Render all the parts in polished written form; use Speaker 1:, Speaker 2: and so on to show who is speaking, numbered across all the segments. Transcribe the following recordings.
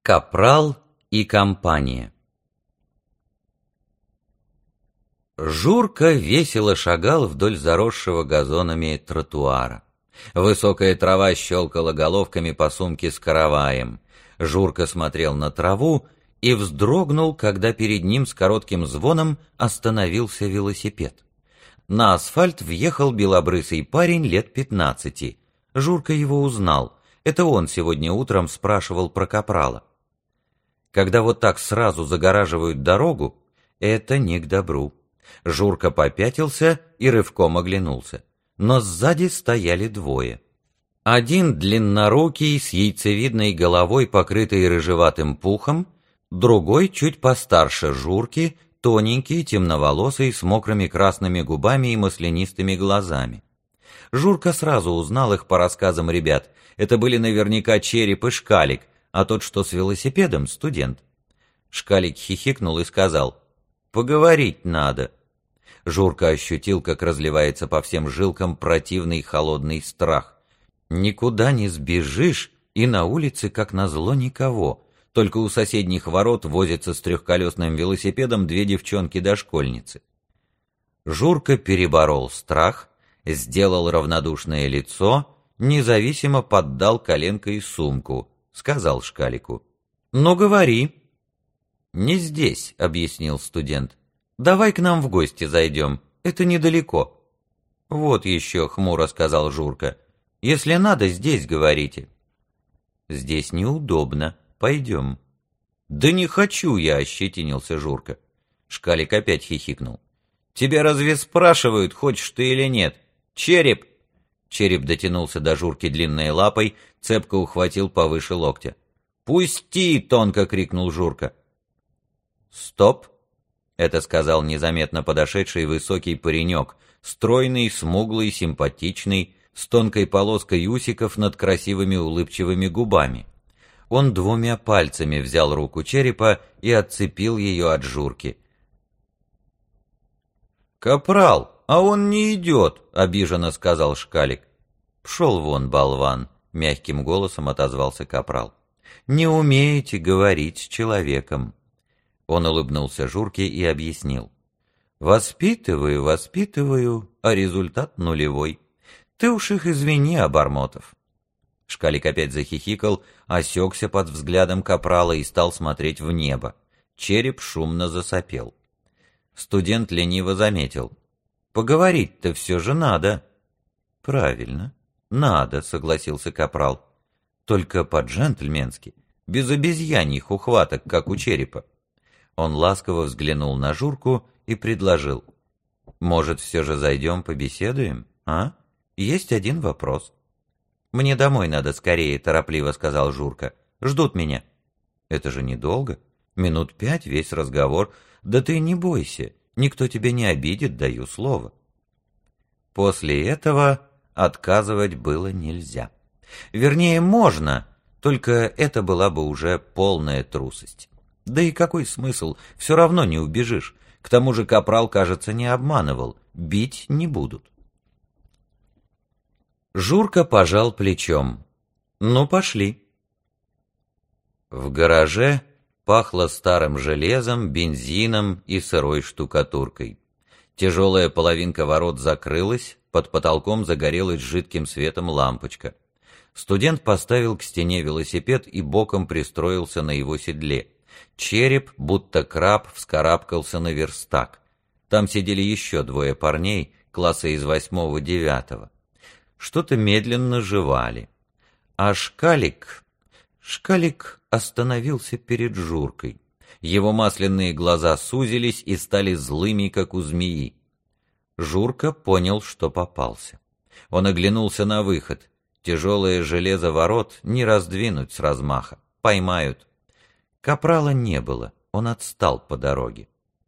Speaker 1: Капрал и компания. Журка весело шагал вдоль заросшего газонами тротуара. Высокая трава щелкала головками по сумке с караваем. Журка смотрел на траву и вздрогнул, когда перед ним с коротким звоном остановился велосипед. На асфальт въехал белобрысый парень лет 15. Журка его узнал. Это он сегодня утром спрашивал про капрала. Когда вот так сразу загораживают дорогу, это не к добру. Журка попятился и рывком оглянулся. Но сзади стояли двое. Один длиннорукий, с яйцевидной головой, покрытой рыжеватым пухом, другой чуть постарше Журки, тоненький, темноволосый, с мокрыми красными губами и маслянистыми глазами. Журка сразу узнал их по рассказам ребят. Это были наверняка Череп и Шкалик, а тот, что с велосипедом, студент. Шкалик хихикнул и сказал: «Поговорить надо». Журка ощутил, как разливается по всем жилкам противный холодный страх. Никуда не сбежишь, и на улице, как назло, никого. Только у соседних ворот возятся с трехколесным велосипедом две девчонки-дошкольницы. Журка переборол страх, сделал равнодушное лицо, независимо поддал коленкой сумку. Сказал Шкалику: «Ну, говори». «Не здесь», — объяснил студент. «Давай к нам в гости зайдем, это недалеко». «Вот еще», — хмуро сказал Журка. «Если надо, здесь говорите». «Здесь неудобно, пойдем». «Да не хочу я», — ощетинился Журка. Шкалик опять хихикнул. «Тебя разве спрашивают, хочешь ты или нет? Череп!» Череп дотянулся до Журки длинной лапой, цепко ухватил повыше локтя. «Пусти!» — тонко крикнул Журка. «Стоп!» — это сказал незаметно подошедший высокий паренек, стройный, смуглый, симпатичный, с тонкой полоской усиков над красивыми улыбчивыми губами. Он двумя пальцами взял руку Черепа и отцепил ее от Журки. «Капрал, а он не идет!» — обиженно сказал Шкалик. «Пшел вон, болван!» — мягким голосом отозвался капрал. «Не умеете говорить с человеком». Он улыбнулся Журке и объяснил. «Воспитываю, воспитываю, а результат нулевой. Ты уж их извини, Обормотов». Шкалик опять захихикал, осекся под взглядом капрала и стал смотреть в небо. Череп шумно засопел. Студент лениво заметил. «Поговорить-то все же надо». «Правильно, надо», — согласился капрал. «Только по-джентльменски, без обезьяньих ухваток, как у Черепа». Он ласково взглянул на Журку и предложил. «Может, все же зайдем побеседуем, а? Есть один вопрос». «Мне домой надо скорее», — торопливо сказал Журка. «Ждут меня». «Это же недолго. Минут 5 весь разговор. Да ты не бойся, никто тебя не обидит, даю слово». После этого отказывать было нельзя. Вернее, можно, только это была бы уже полная трусость. Да и какой смысл, все равно не убежишь. К тому же капрал, кажется, не обманывал, бить не будут. Журка пожал плечом. «Ну, пошли». В гараже пахло старым железом, бензином и сырой штукатуркой. Тяжелая половинка ворот закрылась, под потолком загорелась жидким светом лампочка. Студент поставил к стене велосипед и боком пристроился на его седле. Череп, будто краб, вскарабкался на верстак. Там сидели еще двое парней, класса из 8-9. Что-то медленно жевали. А Шкалик остановился перед Журкой. Его масляные глаза сузились и стали злыми, как у змеи. Журка понял, что попался. Он оглянулся на выход. Тяжелое железо ворот не раздвинуть с размаха. Поймают. Капрала не было, он отстал по дороге.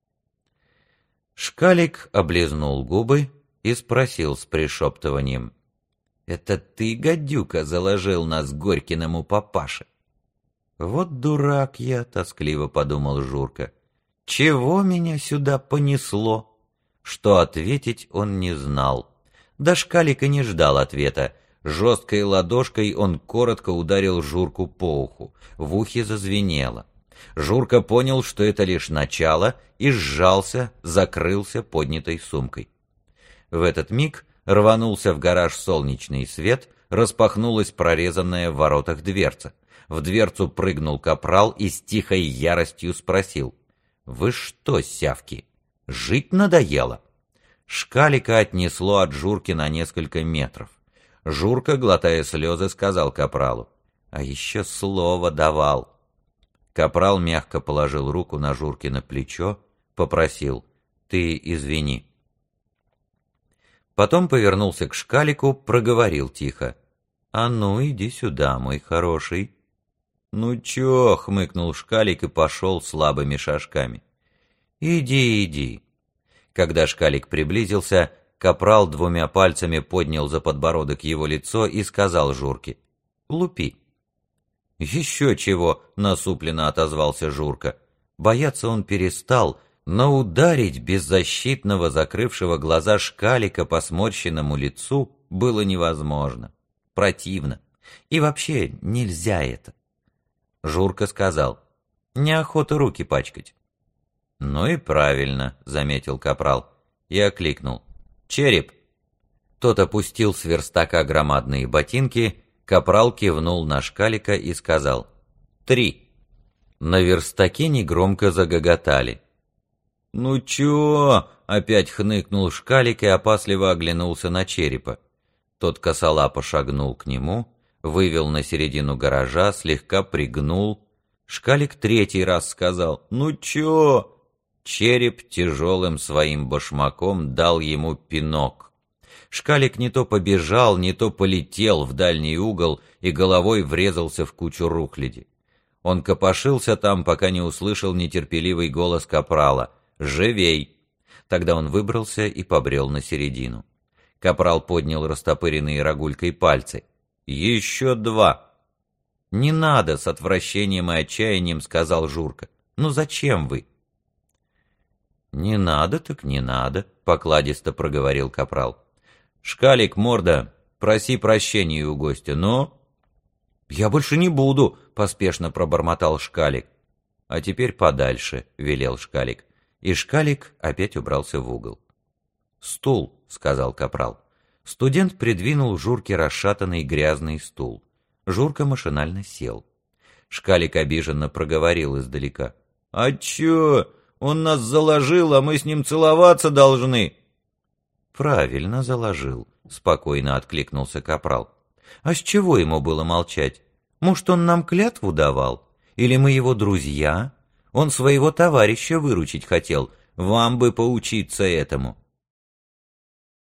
Speaker 1: Шкалик облизнул губы и спросил с пришептыванием. «Это ты, гадюка, заложил нас Горькиному папаше?» «Вот дурак я», — тоскливо подумал Журка. «Чего меня сюда понесло?» Что ответить он не знал. Да Шкалик и не ждал ответа. Жесткой ладошкой он коротко ударил Журку по уху. В ухе зазвенело. Журка понял, что это лишь начало, и сжался, закрылся поднятой сумкой. В этот миг рванулся в гараж солнечный свет, распахнулась прорезанная в воротах дверца. В дверцу прыгнул капрал и с тихой яростью спросил: «Вы что, сявки, жить надоело?» Шкалика отнесло от Журки на несколько метров. Журка, глотая слезы, сказал капралу: «А еще слово давал». Капрал мягко положил руку на Журкино плечо, попросил: «Ты извини». Потом повернулся к Шкалику, проговорил тихо: «А ну, иди сюда, мой хороший». «Ну чё?» — хмыкнул Шкалик и пошел слабыми шажками. «Иди, иди». Когда Шкалик приблизился, капрал двумя пальцами поднял за подбородок его лицо и сказал Журке: «Лупи». «Еще чего!» — насупленно отозвался Журка. Бояться он перестал, но ударить беззащитного, закрывшего глаза Шкалика по сморщенному лицу было невозможно. Противно. И вообще нельзя это. Журка сказал: «Неохота руки пачкать». «Ну и правильно», — заметил капрал. И окликнул: «Череп!» Тот опустил с верстака громадные ботинки. Капрал кивнул на Шкалика и сказал: «3». На верстаке негромко загоготали. «Ну чё?» — опять хныкнул Шкалик и опасливо оглянулся на Черепа. Тот косолапо шагнул к нему, вывел на середину гаража, слегка пригнул. Шкалик третий раз сказал: «Ну чё?» Череп тяжелым своим башмаком дал ему пинок. Шкалик не то побежал, не то полетел в дальний угол и головой врезался в кучу рухляди. Он копошился там, пока не услышал нетерпеливый голос капрала: «Живей!» Тогда он выбрался и побрел на середину. Капрал поднял растопыренные рогулькой пальцы. «Еще 2!» «Не надо!» — с отвращением и отчаянием сказал Журка. «Ну зачем вы?» «Не надо, так не надо», — покладисто проговорил капрал. «Шкалик, морда, проси прощения у гостя, но...» «Я больше не буду», — поспешно пробормотал Шкалик. «А теперь подальше», — велел Шкалик. И Шкалик опять убрался в угол. «Стул», — сказал капрал. Студент придвинул Журке расшатанный грязный стул. Журка машинально сел. Шкалик обиженно проговорил издалека: «А чё? Он нас заложил, а мы с ним целоваться должны». «Правильно заложил», — спокойно откликнулся капрал. «А с чего ему было молчать? Может, он нам клятву давал? Или мы его друзья? Он своего товарища выручить хотел. Вам бы поучиться этому».